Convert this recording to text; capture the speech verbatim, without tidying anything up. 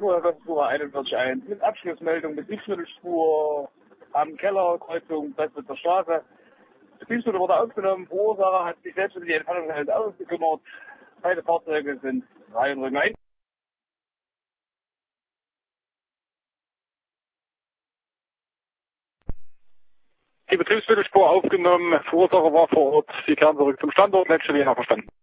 Spur, Spur einundvierzig Punkt eins mit Abschlussmeldung, Betriebsmittelspur am Keller, Kreuzung, Presswitzer Straße. Betriebsmittel wurde aufgenommen, Verursacher hat sich selbst um die Entfernung halt ausgekümmert. Beide Fahrzeuge sind frei und rücken ein. Die Betriebsmittelspur aufgenommen, Verursacher war vor Ort, Sie kehren zurück zum Standort, letzte Wiener verstanden.